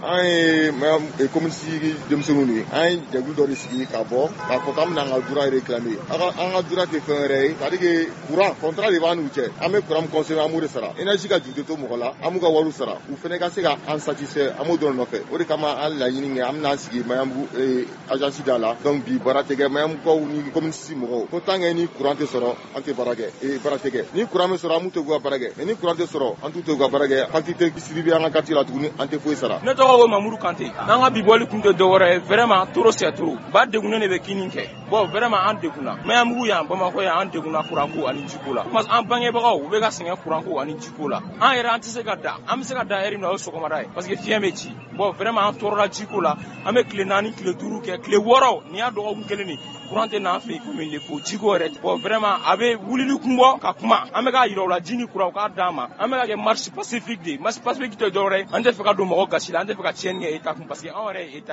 an ye komisi denmisɛnninw de ye an ye jɛkulu dɔ de sigi k'a fɔ k'an bɛna an ka droit réclamer an ka droit tɛ fɛn wɛrɛ ye c'est à dire courant contrat de b'an n'u cɛ an bɛ courant consommer an b'o de sara énergie ka juru tɛ to mɔgɔ la an b'u ka wariw sara u fana ka se ka an satisfaire an b'o dɔrɔn nɔfɛ o de kama an laɲini kɛ an bɛna sigi Maɲanbugu agence da la donc bi baara tɛ kɛ Maɲanbugukaw ni komisi mɔgɔw ko tant que ni courant tɛ sɔrɔ an tɛ baara kɛ baara tɛ kɛ ni courant bɛ sɔrɔ an b'u to k'u ka baara kɛ mais ni courant tɛ sɔrɔ an t'u to k'u ka baara kɛ facture tɛ distribuer an ka quartier la tuguni an tɛ foyi sara. Ne tɔgɔ ko Mamudu Kante n'an ka bibɔli kun tɛ dɔwɛrɛ ye vraiment trop c'est trop ba degunnen de bɛ kini kɛ bon vraiment an degunna Maɲanbugu yan Bamakɔ yan an degunna courant ko ani jiko la parce que an bangebagaw u bɛ ka sɛgɛn courant ko ani jiko la an yɛrɛ an tɛ se ka da an bɛ se ka da heure min na o ye sɔgɔmada ye parce que fiɲɛ bɛ ci bon vraiment an tɔɔrɔla jiko la an bɛ tile 4 tile 5 kɛ tile 6 ni y'a dɔgɔkun kelen ni courant tɛ n'an fɛ yen comme il le faut jiko yɛrɛ bon vraiment a bɛ wulili kun bɔ ka kuma an bɛ k'a yira u la ji ni courant u k'a d'an ma an bɛ ka kɛ marche pacifique de marche pacifique tɛ dɔwɛrɛ ye an tɛ fɛ ka don mɔgɔ gasi la an tɛ fɛ ka tiɲɛni kɛ État kun parce que anw yɛrɛ ye État